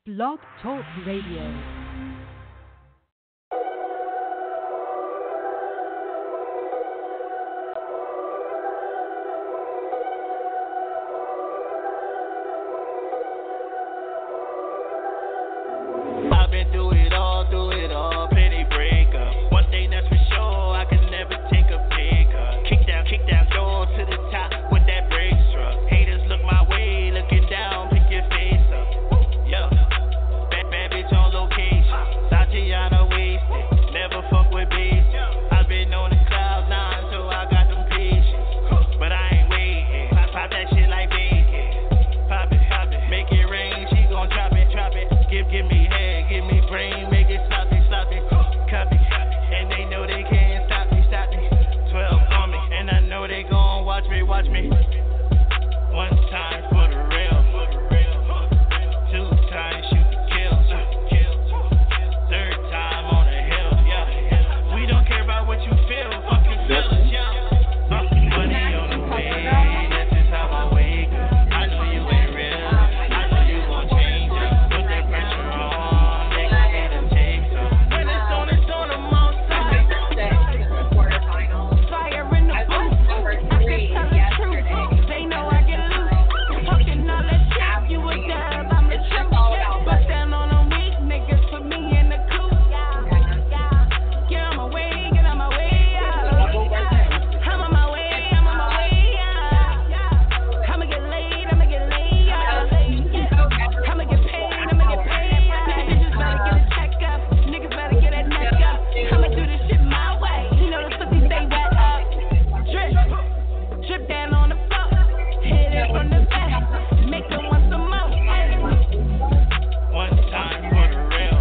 Blog Talk Radio. I've been through it all, plenty breakup. One thing that's for sure, I can never take a pay cut. Kick down door to the top with that brake truck. Haters look my way, looking down, pick your face up. Yeah, bad bitch on location. Tatiana wasted, never fuck with bitch. I've been on the cloud nine, so I got them patience. But I ain't waiting, pop that shit like bacon. Pop it, make it rain, she gon' drop it. Give me head, give me brain, make it sloppy, copy. And they know they can't stop me. 12 on me, and I know they gon' watch me. One time for the real, two times shoot to kill, third time on the hill, yeah. We don't care about what you feel, fucking feel us, yeah. Money on the way, that's just how I wake up. I know you ain't real, I know you gon' change up. Put that pressure on, they gon' get a taste up. When it's on, I'm outside. Fire in the booth, I can tell the truth. They know I get loose, talking all that shit. You a dub, I'm the truth. Bust down on them weak niggas, put me in the coop. Get on my way, yeah. I'm on my way, yeah. I'ma get laid, yeah. I'ma get paid, yeah. Bitches better get a check up, niggas better get that neck up. I'ma do this shit my way, you know the pussy stay wet up. Drip down on the floor, hit it from the back, make them want some more. One time for the real,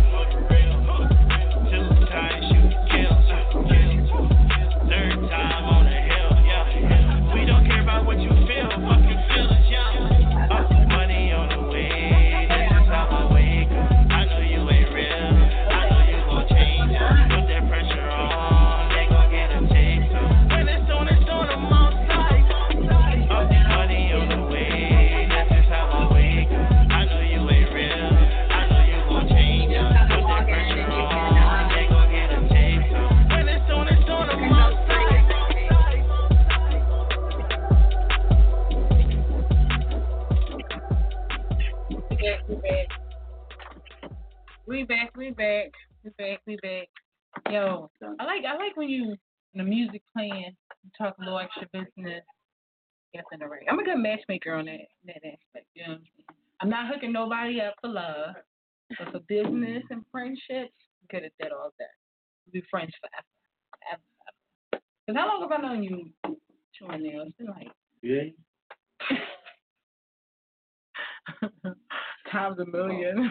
two times shoot to kill, third time on the hill, yeah. We don't care about what you feel, fucking feel us, yeah. Money on the way, that's just how I wake up. I know you ain't real, I know you gon' change up. Put that pressure on, they gon' get a taste up. When it's on, I'm outside. Money on the way, that's just how I wake up. I know you ain't real, I know you gon' change up. Put that pressure on, they gon' get a taste up. When it's on, I'm outside. We back. Yo, I like when the music playing, you talk a little extra business. Yes, in the right. I'm a good matchmaker on that aspect. You know what I'm saying? I'm not hooking nobody up for love, but for business and friendships, I'm good at that all day. We'll be friends forever. Cause how long have I known you, chewing nails? It's been like times a million.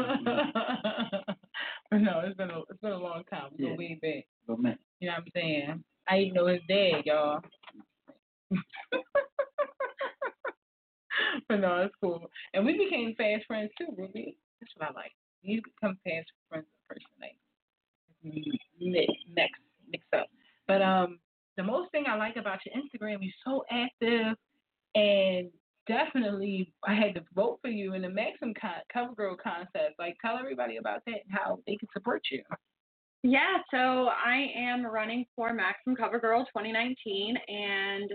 But no, it's been a long time. We go way back. But man, You know what I'm saying? I even know his dad, y'all. But no, it's cool. And we became fast friends too, Ruby. That's what I like. You become fast friends with a person like mix up. But the most thing I like about your Instagram, you're so active, and definitely I had to vote for you in the Maxim Cover Girl contest. Like, tell everybody about that and how they can support you. Yeah, so I am running for Maxim Cover Girl 2019, and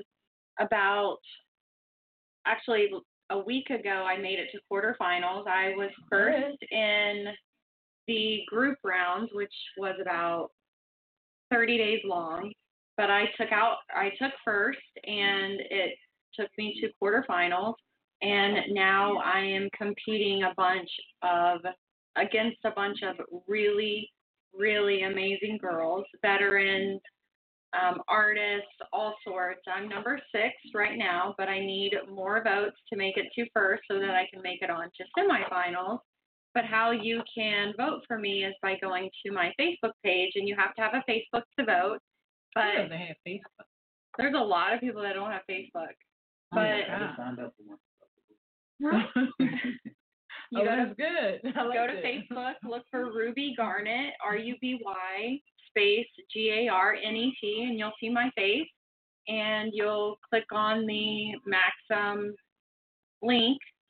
actually a week ago I made it to quarterfinals. I was first in the group round, which was about 30 days long, but I took first, and it took me to quarterfinals, and now I am competing against a bunch of really, really amazing girls, veterans, artists, all sorts. I'm number 6 right now, but I need more votes to make it to first so that I can make it on to semifinals. But how you can vote for me is by going to my Facebook page, and you have to have a Facebook to vote. But Who doesn't have Facebook? there's a lot of people that don't have Facebook. But I signed up for one. you that's good. I like go to it. Facebook, look for Ruby Garnett, RUBY space GARNET, and you'll see my face, and you'll click on the Maxim link,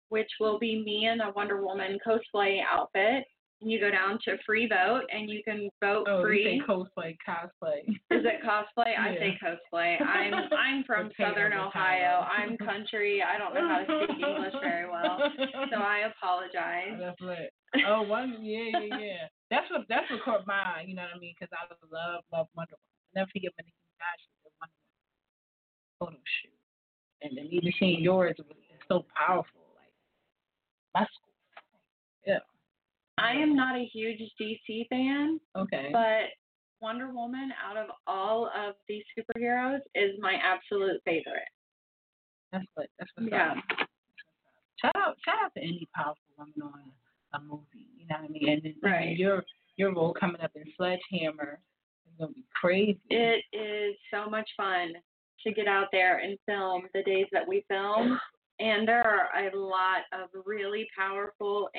which will be me in a Wonder Woman cosplay outfit. You go down to free vote, and you can vote free. You say cosplay. Is it cosplay? I Yeah. say cosplay. I'm from Southern Ohio. I'm country. I don't know how to speak English very well, so I apologize. That's lit. Oh, yeah. That's what caught my eye. You know what I mean? Because I love Wonder Woman. I'll never forget when Nicki Minaj did the Wonder Woman photo shoot, and then even seeing yours was so powerful. Like my school. Yeah. I am not a huge DC fan. Okay. But Wonder Woman, out of all of these superheroes, is my absolute favorite. That's what's yeah. up. Shout out to any powerful woman on a movie. You know what I mean? And then right. your role coming up in Sledgehammer is gonna be crazy. It is so much fun to get out there and film the days that we film, and there are a lot of really powerful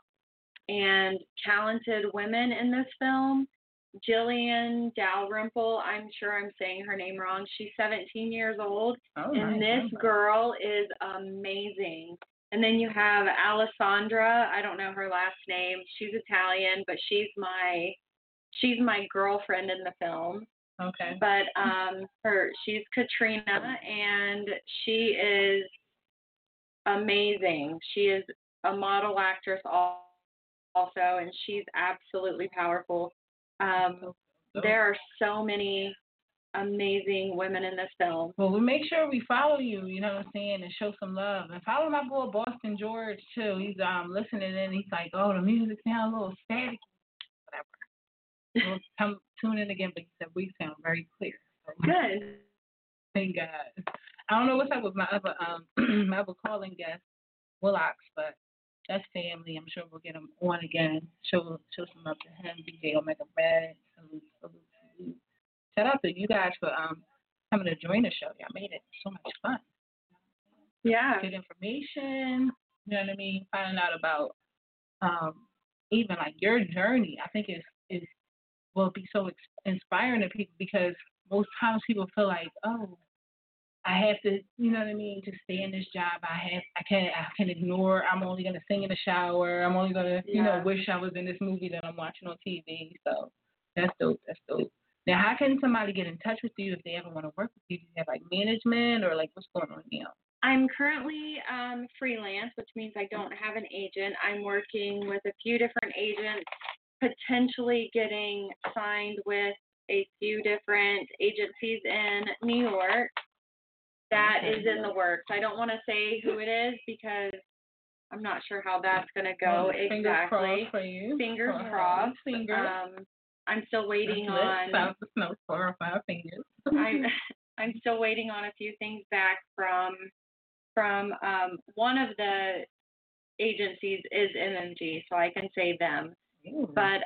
and talented women in this film. Jillian Dalrymple, I'm sure I'm saying her name wrong. She's 17 years old, and this girl is amazing. And then you have Alessandra. I don't know her last name. She's Italian, but she's my girlfriend in the film. Okay. But she's Katrina, and she is amazing. She is a model actress also, and she's absolutely powerful. There are so many amazing women in this film. Well, we make sure we follow you, you know what I'm saying, and show some love. And follow my boy Boston George too. He's listening in. He's like, oh, the music sounds a little static. Whatever. We'll come tune in again, but he said we sound very clear. So, good. Thank God. I don't know what's up with my other my other calling guest, Willocks, but that's family. I'm sure we'll get him on again. Show some love to him. DJ Omega Red. Salute. Shout out to you guys for coming to join the show. Y'all made it so much fun. Yeah. Good information. You know what I mean? Finding out about even like your journey. I think will be so inspiring to people, because most times people feel like, oh, I have to, you know what I mean, to stay in this job. I can ignore. I'm only gonna sing in the shower. I'm only gonna, wish I was in this movie that I'm watching on TV. So that's dope. Now, how can somebody get in touch with you if they ever want to work with you? Do you have like management, or like what's going on now? I'm currently freelance, which means I don't have an agent. I'm working with a few different agents, potentially getting signed with a few different agencies in New York. That is in the works. I don't want to say who it is because I'm not sure how that's going to go exactly. Fingers crossed for you. Fingers crossed. Fingers. I'm still waiting on. South of snow, 4 or 5 fingers. I'm still waiting on a few things back from one of the agencies is MMG, so I can say them. Ooh. But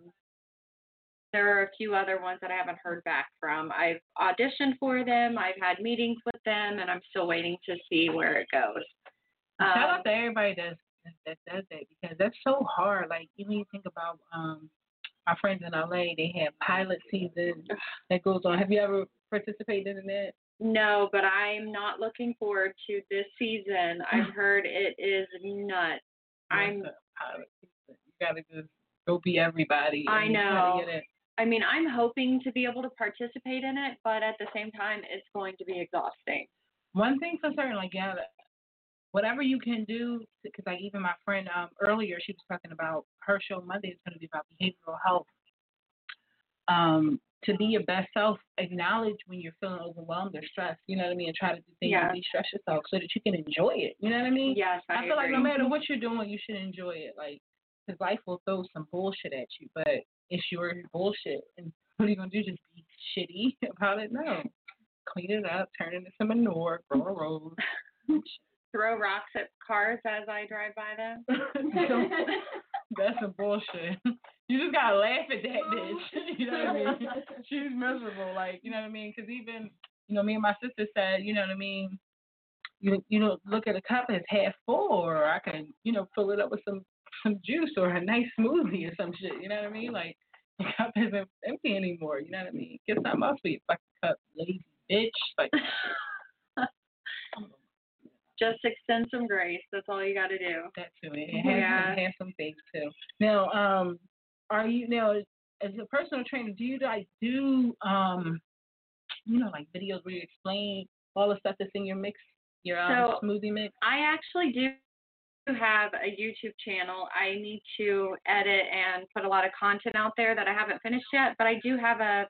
there are a few other ones that I haven't heard back from. I've auditioned for them. I've had meetings with them, and I'm still waiting to see where it goes. Shout out to everybody that does that, because that's so hard. Like, even you think about my friends in LA, they have pilot season that goes on. Have you ever participated in that? No, but I'm not looking forward to this season. I've heard it is nuts. Pilot season. You gotta just go be everybody. I know. I mean, I'm hoping to be able to participate in it, but at the same time, it's going to be exhausting. One thing for certain, like, yeah, whatever you can do, because like even my friend earlier, she was talking about her show Monday is going to be about behavioral health. To be your best self, acknowledge when you're feeling overwhelmed or stressed, you know what I mean, and try to do things to de-stress yourself so that you can enjoy it, you know what I mean? Yes, I feel like no matter what you're doing, you should enjoy it, like, because life will throw some bullshit at you, but it's your bullshit, and what are you going to do, just be shitty about it? No. Clean it up, turn it into some manure, grow a rose. Throw rocks at cars as I drive by them. That's some bullshit. You just gotta laugh at that bitch. You know what I mean? She's miserable, like, you know what I mean? Because even, me and my sister said, you know what I mean? You look at a cup as half full, or I can, fill it up with some juice or a nice smoothie or some shit. You know what I mean? Like, the cup isn't empty anymore. You know what I mean? Get something else for your fucking cup, lazy bitch. Like. Just extend some grace. That's all you got to do. That too. And have some things too. Now, are you now as a personal trainer? Do you like do like videos where you explain all the stuff that's in your mix, your smoothie mix? I actually do have a YouTube channel. I need to edit and put a lot of content out there that I haven't finished yet, but I do have a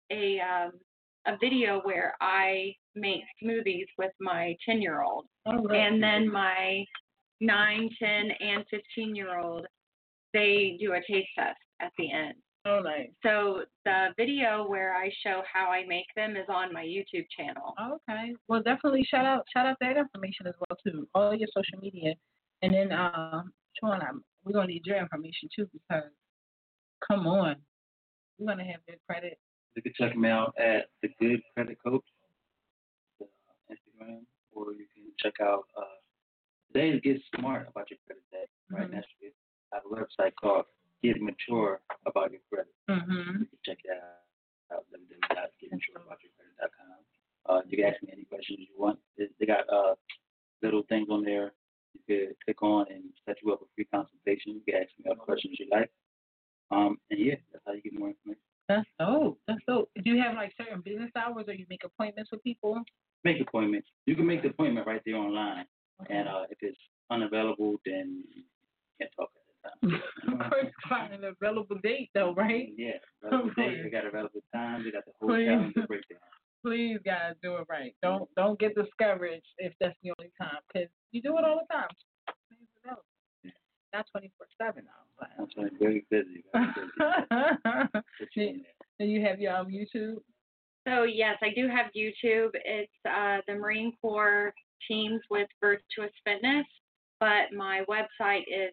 video where I make smoothies with my 10-year-old. Oh, right. And then my 9, 10, and 15-year-old, they do a taste test at the end. Oh, nice. So the video where I show how I make them is on my YouTube channel. Okay. Well, definitely shout out that information as well too. All your social media, and then Sean, we're gonna need your information too because come on, we're gonna have good credit. You can check me out at The Good Credit Coach, Instagram, or you can check out Today to Get Smart About Your Credit Day. Right next to it, I have a website called Get Mature About Your Credit. You can check that out, www.getmatureaboutyourcredit.com. You can ask me any questions you want. They got little things on there you could click on and set you up a free consultation. You can ask me all the questions you like. And yeah, that's how you get more information. That's dope. Do you have like certain business hours or you make appointments with people? Make appointments. You can make the appointment right there online. Okay. And if it's unavailable, then you can't talk at the time. Of course, find an available date though, right? Yeah, available date. They got available time. They got the whole calendar breakdown. Please, guys, do it right. Don't get discouraged if that's the only time, because you do it all the time. Not 24/7 though. I'm very busy. And you have your YouTube? So yes, I do have YouTube. It's the Marine Corps Teams with Virtuous Fitness, but my website is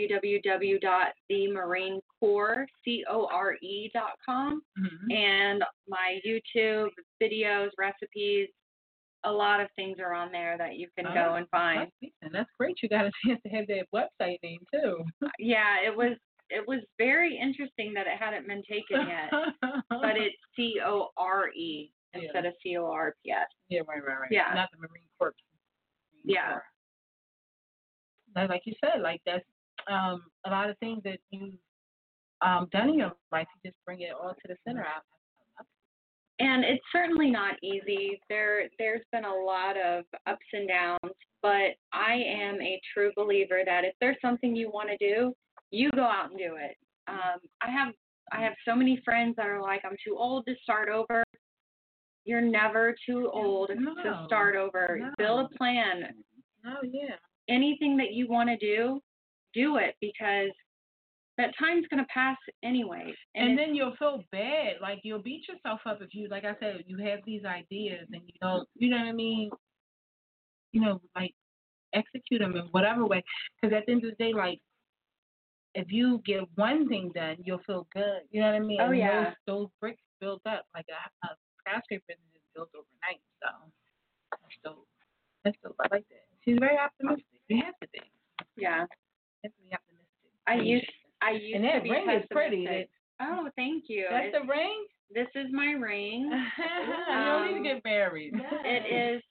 www.themarinecorps.com, and my YouTube videos, recipes, a lot of things are on there that you can go and find. That's great. You got a chance to have that website name too. Yeah, it was very interesting that it hadn't been taken yet, but it's CORE instead of CORPS. Yeah, right. Yeah. Not the Marine Corps. Yeah. Like you said, like that's a lot of things that you've done in your life. You just bring it all to the center. And it's certainly not easy. There's been a lot of ups and downs, but I am a true believer that if there's something you want to do, you go out and do it. I have so many friends that are like, I'm too old to start over. You're never too old to start over. No. Build a plan. Anything that you want to do it, because that time's going to pass anyway. And then you'll feel bad. Like, you'll beat yourself up if you, like I said, you have these ideas and you don't, you know what I mean? Like, execute them in whatever way. Because at the end of the day, like, if you get one thing done, you'll feel good. You know what I mean? Oh, yeah. Those bricks build up. Like, a skyscraper is built overnight. So, that's dope. I like that. She's very optimistic. You have to be. Yeah. Definitely optimistic. I used and that to be ring is pretty. Oh, thank you. That's the ring? This is my ring. You don't need to get married. It is.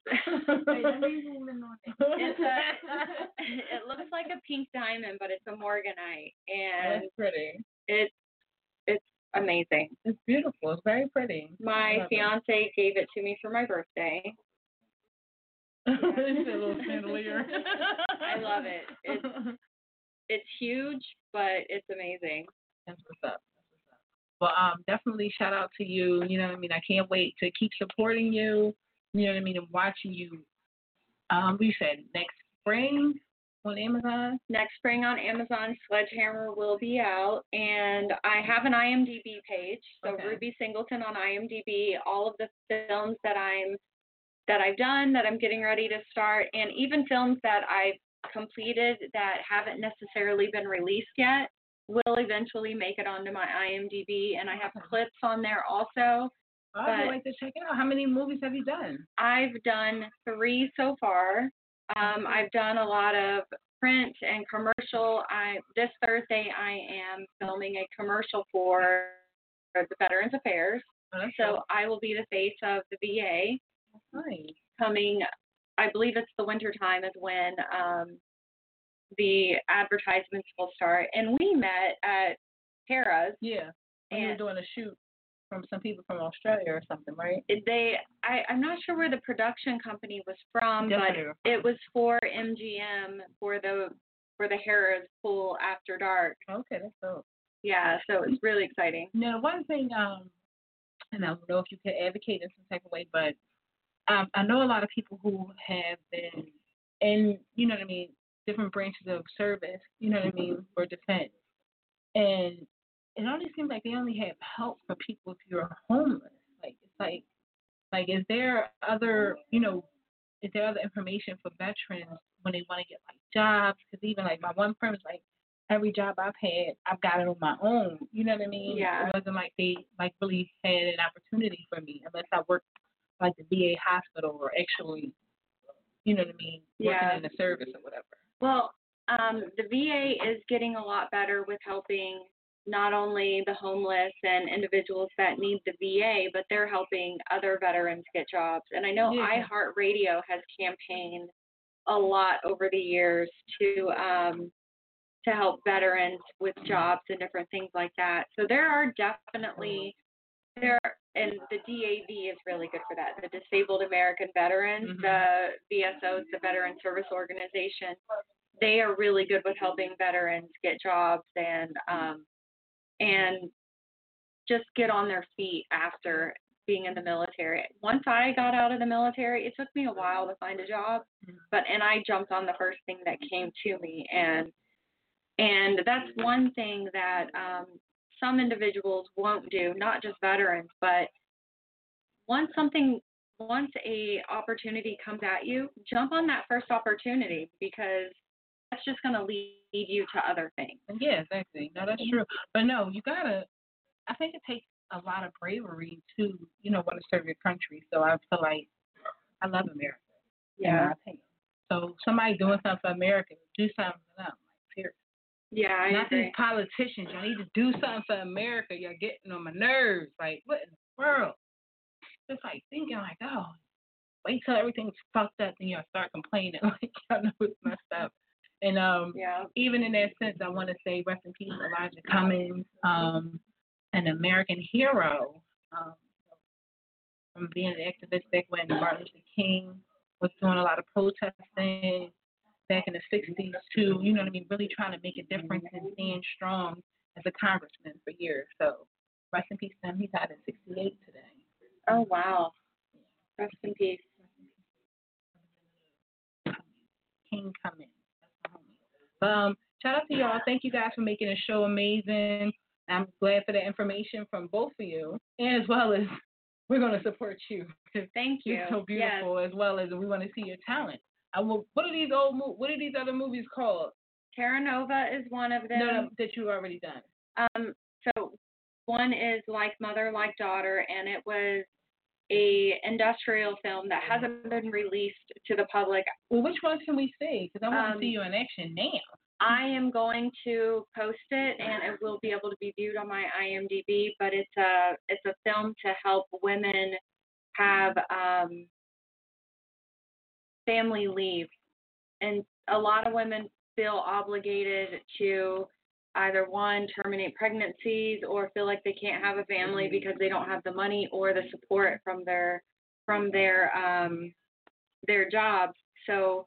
It looks like a pink diamond, but it's a morganite, and that's pretty. It's amazing. It's beautiful. It's very pretty. My fiance gave it to me for my birthday. It's a little chandelier. I love it. It's huge, but it's amazing. That's what's up. Well, definitely shout out to you. You know what I mean? I can't wait to keep supporting you. You know what I mean? And watching you. We said next spring on Amazon. Next spring on Amazon, Sledgehammer will be out, and I have an IMDb page. So Ruby Singleton on IMDb. All of the films that I've done, that I'm getting ready to start, and even films that I've completed that haven't necessarily been released yet will eventually make it onto my IMDb, and I have clips on there also. I'd like to check it out. How many movies have you done? I've done 3 so far. I've done a lot of print and commercial. This Thursday I am filming a commercial for the Veterans Affairs. So I will be the face of the VA. Nice. Coming I believe it's the winter time is when the advertisements will start. And we met at Harrah's. Yeah. And you were doing a shoot from some people from Australia or something, right? I'm not sure where the production company was from, Definitely. but it was for MGM for the Harrah's Pool After Dark. Okay, that's dope. Yeah, so it's really exciting. Now, one thing, and I don't know if you can advocate in some type of way, but I know a lot of people who have been in, you know what I mean, different branches of service, you know what I mean, for defense. And it only seems like they only have help for people if you're homeless. Like, it's like, is there other, is there other information for veterans when they want to get, like, jobs? Because even, like, my one friend was like, every job I've had, I've got it on my own. You know what I mean? Yeah. It wasn't like they, like, really had an opportunity for me unless I worked, like, the VA hospital or actually, you know what I mean, working in the service or whatever. Well, the VA is getting a lot better with helping not only the homeless and individuals that need the VA, but they're helping other veterans get jobs. And I know iHeartRadio has campaigned a lot over the years to help veterans with jobs and different things like that. So there are definitely and the DAV is really good for that. The Disabled American Veterans, the VSOs, the Veteran Service Organization, they are really good with helping veterans get jobs and just get on their feet after being in the military. Once I got out of the military, it took me a while to find a job, and I jumped on the first thing that came to me, and that's one thing that some individuals won't do, not just veterans, but once a opportunity comes at you, jump on that first opportunity because that's just going to lead you to other things. Yeah, exactly. No, that's true. But no, I think it takes a lot of bravery to, want to serve your country. So I feel like I love America. In my opinion. So somebody doing something for America, do something for them. Like, period. Yeah, I Not agree. these politicians. Y'all need to do something for America. You're getting on my nerves. Like, what in the world? Just like thinking like, oh, wait till everything's fucked up and you'll start complaining. Like, y'all know it's messed up. And even in that sense, I want to say rest in peace, Elijah Cummings, an American hero from being an activist back when Martin Luther King was doing a lot of protesting back in the 60s too, you know what I mean, really trying to make a difference and staying strong as a congressman for years. So rest in peace to him. He died at 68 today. Oh, wow. Rest in peace. King Cummings. Shout out to y'all. Thank you guys for making the show amazing. I'm glad for the information from both of you, and as well as we're going to support you. Thank you. You're so beautiful, as well as we want to see your talent. What are these other movies called? Terra Nova is one of them. No, that you've already done. So one is Like Mother, Like Daughter, and it was a industrial film that hasn't been released to the public. Well, which ones can we see? Because I want to see you in action now. I am going to post it, and it will be able to be viewed on my IMDb. But it's a film to help women have family leave, and a lot of women feel obligated to either one, terminate pregnancies, or feel like they can't have a family because they don't have the money or the support from their jobs. So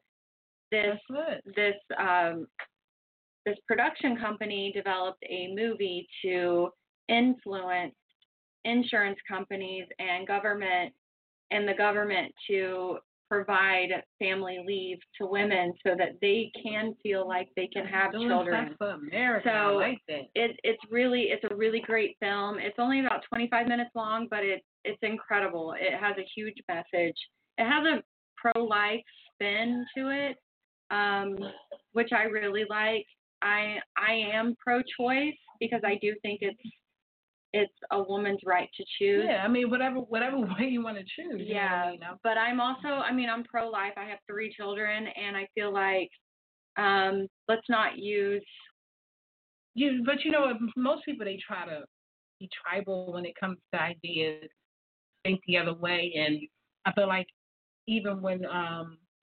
this production company developed a movie to influence insurance companies and the government to provide family leave to women so that they can feel like they can have children. For America. So I like that. It's a really great film. It's only about 25 minutes long, but it's incredible. It has a huge message. It has a pro-life spin to it, which I really like. I am pro-choice because I do think it's a woman's right to choose. Yeah, I mean, whatever way you want to choose. Yeah, you know? But I'm also, I'm pro-life. I have 3 children, and I feel like let's not use. But most people, they try to be tribal when it comes to ideas, think the other way, and I feel like even when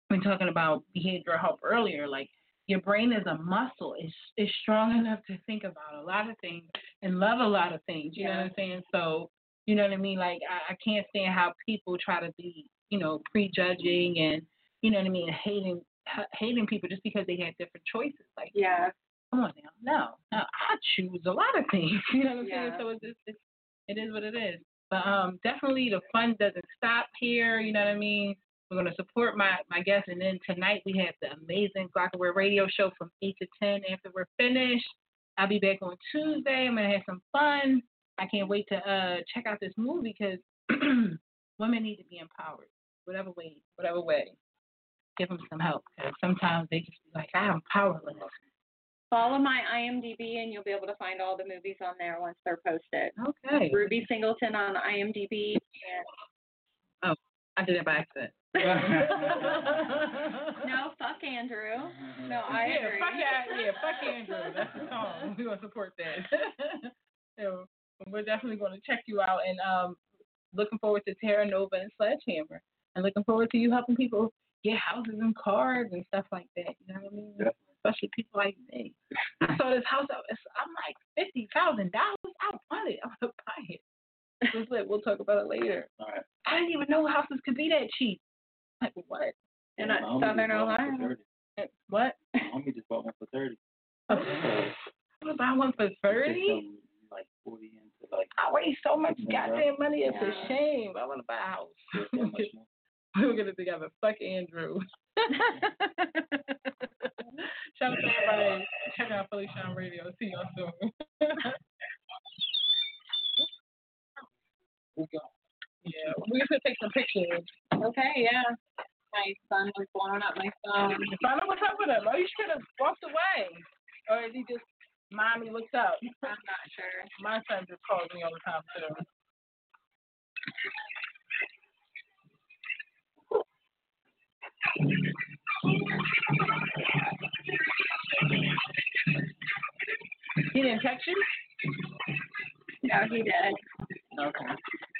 been talking about behavioral health earlier. Like your brain is a muscle. It's strong enough to think about a lot of things and love a lot of things. You know what I'm saying? So you know what I mean? Like I can't stand how people try to be, prejudging and you know what I mean, hating people just because they have different choices. Like come on now. No, I choose a lot of things. You know what I'm saying? So it is what it is. But definitely the fun doesn't stop here. You know what I mean? We're going to support my guests. And then tonight we have the amazing Glockenware radio show from 8 to 10 after we're finished. I'll be back on Tuesday. I'm going to have some fun. I can't wait to check out this movie because women need to be empowered, whatever way. Give them some help because sometimes they just be like, I'm powerless. Follow my IMDb and you'll be able to find all the movies on there once they're posted. Okay. Ruby Singleton on IMDb. Oh, I did it by accident. No, fuck Andrew. No, I agree. Fuck Andrew. That's the song. We're going to support that. So we're definitely going to check you out and looking forward to Terra Nova and Sledgehammer. And looking forward to you helping people get houses and cars and stuff like that. You know what I mean? Yeah. Especially people like me. I saw this house. I'm like $50,000. I want it. I'm gonna buy it. We'll talk about it later. All right. I didn't even know houses could be that cheap. Like what? In Southern Ohio. What? My homie just bought one for 30. I'm gonna buy one for 30. Like 40 into like. I waste so much goddamn money. It's a shame. I want to buy a house. We'll get it together. Fuck Andrew. Shout out to everybody. Check out Philly Shine Radio. See y'all soon. Yeah, we're gonna take some pictures. Okay, yeah. My son was blowing up my phone. Find out what's up with him. Oh, you should have walked away. Or is he just mommy looks up? I'm not sure. My son just calls me all the time too. He didn't text you? No, he did. Okay.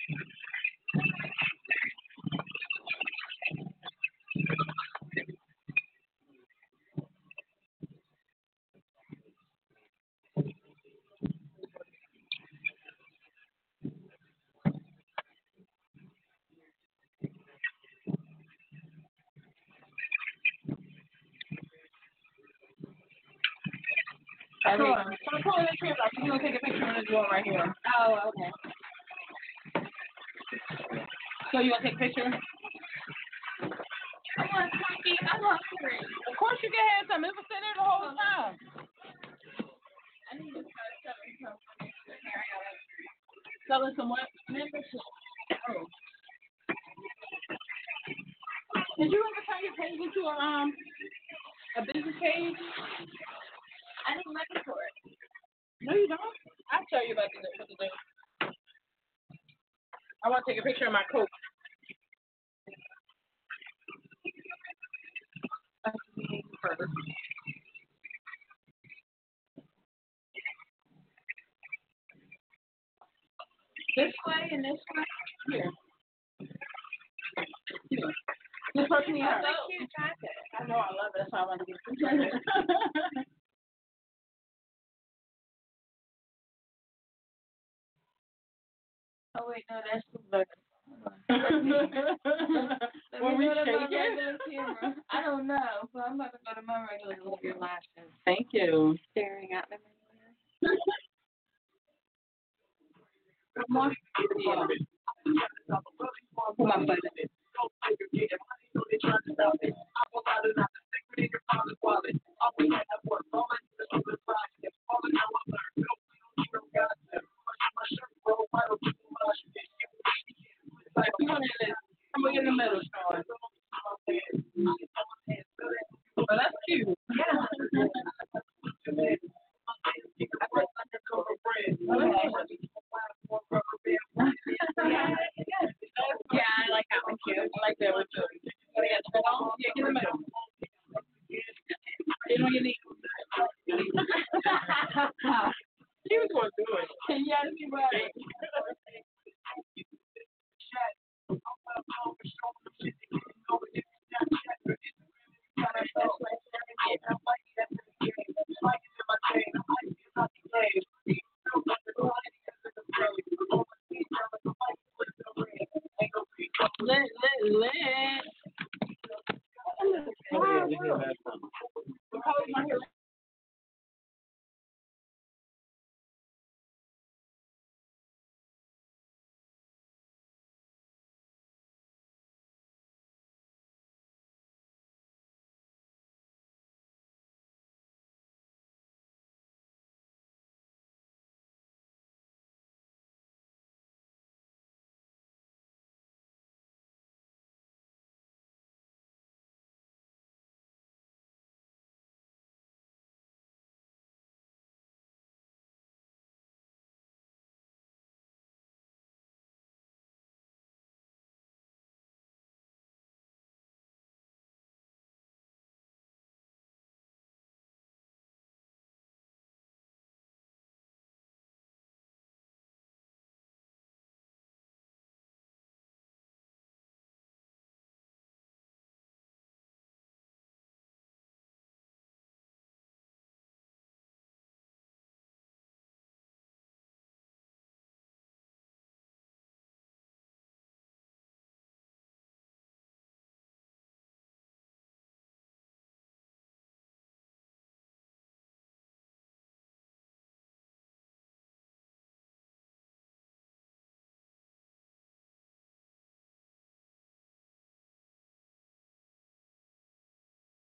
So I'm pulling the tree out. You're going to take a picture of this one right here. Oh, okay. So you want to take a picture? I'm hungry. Of course you can have some. It was sitting there the whole time. I need to start selling some membership. Selling some what? Membership. Oh. Did you ever turn your page into a business page? I need money for it. No, you don't. I'll tell you about what to do. I want to take a picture of my coat. This way and this way. Here. This person you have. That's a cute jacket. I know, I love it. That's why I want to get a picture of it. Oh, wait, no, that's the better. When we shake it? I don't know, but I'm about to go to my regular look your lashes. Thank you. Staring at them. Come on. Yeah. Come on, buddy. I'm in the middle, Sean. Oh, that's cute. Yeah, I like that one cute. I like that one too. Yeah, get in the middle. Get on your knees. She was going to do it. Yes, you right.